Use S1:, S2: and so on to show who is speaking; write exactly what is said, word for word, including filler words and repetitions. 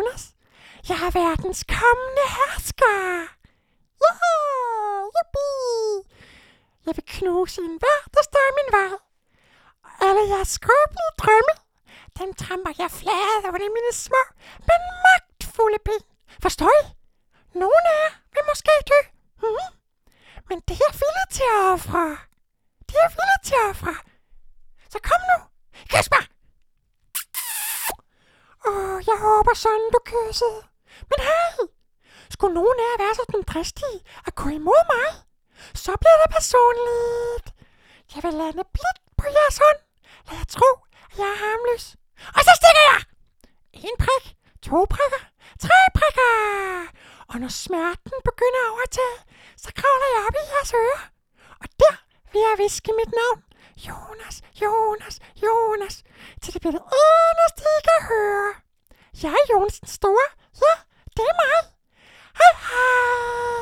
S1: Jonas. Jeg er verdens kommende hersker. Yeah, yippie. Jeg vil knuse enhver, der står i min vej. Og alle jeres skrøbelige drømme, den tramper jeg flade under mine små, men magtfulde ben. Forstår I? Nogle af jer vil måske dø. Mm-hmm. Men det er jeg villig til at ofre. Det er jeg villig til at ofre. Så kom nu. Kys mig. Åh, jeg håber sådan, du kyssede. Men hey, skulle nogen af jer være sådan dristige at gå imod mig, så bliver det personligt. Jeg vil lande blidt på jeres hånd. Lad jer tro, at jeg er harmløs. Og så stikker jeg. En prik, to prikker, tre prikker. Og når smerten begynder at overtage, så kravler jeg op i jeres ører. Og der vil jeg viske mit navn. Jonas, Jonas, Jonas. Til det bliver det eneste, I kan høre. Jeg er Jonas den store. Ja, det er mig. Hej hej.